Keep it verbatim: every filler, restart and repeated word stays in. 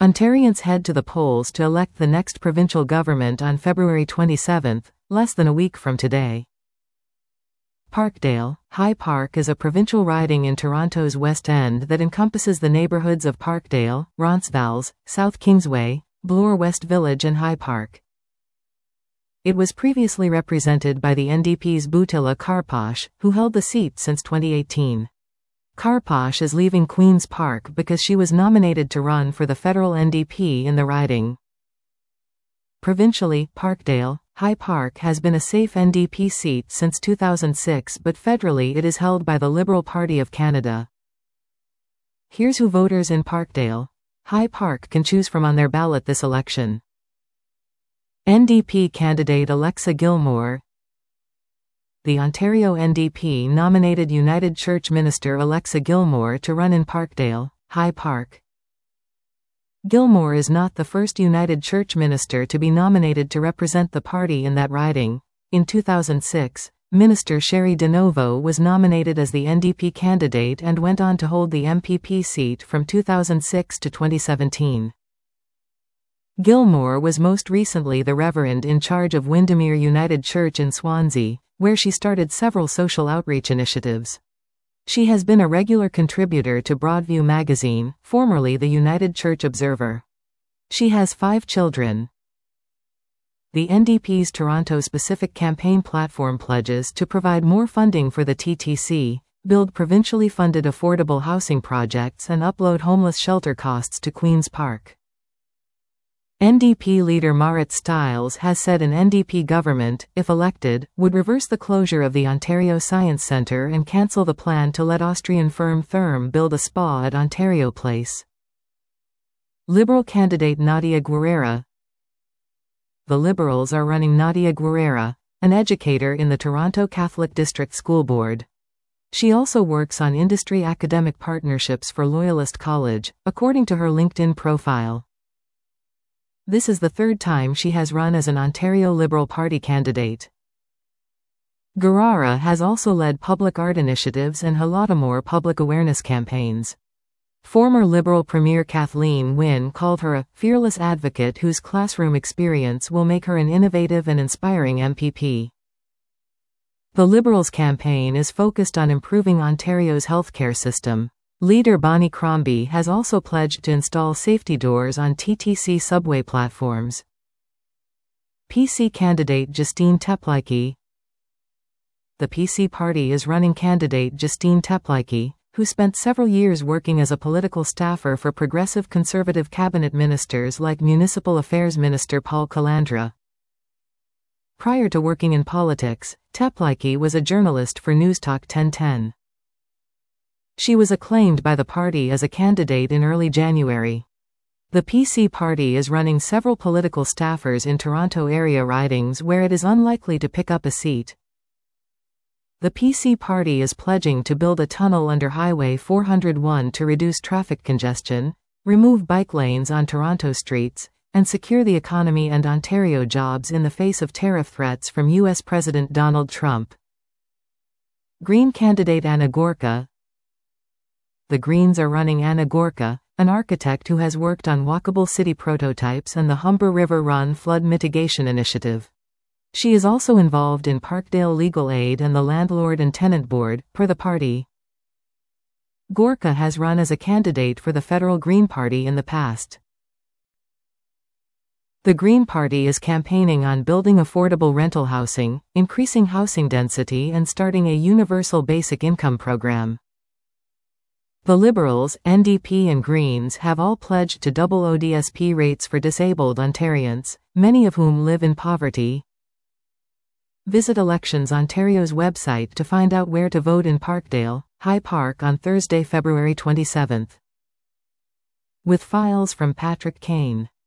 Ontarians head to the polls to elect the next provincial government on February twenty-seventh, less than a week from today. Parkdale, High Park is a provincial riding in Toronto's West End that encompasses the neighbourhoods of Parkdale, Roncesvalles, South Kingsway, Bloor West Village and High Park. It was previously represented by the N D P's Butila Karposh, who held the seat since twenty eighteen. Karposh is leaving Queen's Park because she was nominated to run for the federal N D P in the riding. Provincially, Parkdale, High Park has been a safe N D P seat since two thousand six, but federally it is held by the Liberal Party of Canada. Here's who voters in Parkdale, High Park can choose from on their ballot this election. N D P candidate Alexa Gilmore. The Ontario N D P nominated United Church minister Alexa Gilmore to run in Parkdale, High Park. Gilmore is not the first United Church minister to be nominated to represent the party in that riding. In two thousand six, Minister Sherry DeNovo was nominated as the N D P candidate and went on to hold the M P P seat from two thousand six to twenty seventeen. Gilmore was most recently the Reverend in charge of Windermere United Church in Swansea, where she started several social outreach initiatives. She has been a regular contributor to Broadview magazine, formerly the United Church Observer. She has five children. The N D P's Toronto-specific campaign platform pledges to provide more funding for the T T C, build provincially funded affordable housing projects and upload homeless shelter costs to Queen's Park. N D P leader Marit Stiles has said an N D P government, if elected, would reverse the closure of the Ontario Science Centre and cancel the plan to let Austrian firm Therme build a spa at Ontario Place. Liberal candidate Nadia Guerrera. The Liberals are running Nadia Guerrera, an educator in the Toronto Catholic District School Board. She also works on industry academic partnerships for Loyalist College, according to her LinkedIn profile. This is the third time she has run as an Ontario Liberal Party candidate. Guerrera has also led public art initiatives and Holodomor public awareness campaigns. Former Liberal Premier Kathleen Wynne called her a fearless advocate whose classroom experience will make her an innovative and inspiring M P P. The Liberals' campaign is focused on improving Ontario's healthcare system. Leader Bonnie Crombie has also pledged to install safety doors on T T C subway platforms. P C candidate Justine Tepliky. The P C party is running candidate Justine Tepliky, who spent several years working as a political staffer for progressive Conservative cabinet ministers like Municipal Affairs Minister Paul Calandra. Prior to working in politics, Tepliky was a journalist for Newstalk ten ten. She was acclaimed by the party as a candidate in early January. The P C party is running several political staffers in Toronto area ridings where it is unlikely to pick up a seat. The P C party is pledging to build a tunnel under Highway four oh one to reduce traffic congestion, remove bike lanes on Toronto streets, and secure the economy and Ontario jobs in the face of tariff threats from U S President Donald Trump. Green candidate Anna Gorka. The Greens are running Anna Gorka, an architect who has worked on walkable city prototypes and the Humber River Run flood mitigation initiative. She is also involved in Parkdale Legal Aid and the Landlord and Tenant Board, per the party. Gorka has run as a candidate for the federal Green Party in the past. The Green Party is campaigning on building affordable rental housing, increasing housing density and starting a universal basic income program. The Liberals, N D P and Greens have all pledged to double O D S P rates for disabled Ontarians, many of whom live in poverty. Visit Elections Ontario's website to find out where to vote in Parkdale, High Park on Thursday, February twenty-seventh. With files from Patrick Kane.